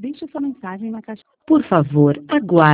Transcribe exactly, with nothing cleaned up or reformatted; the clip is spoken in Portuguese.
Deixe sua mensagem na caixa. Por favor, aguarde.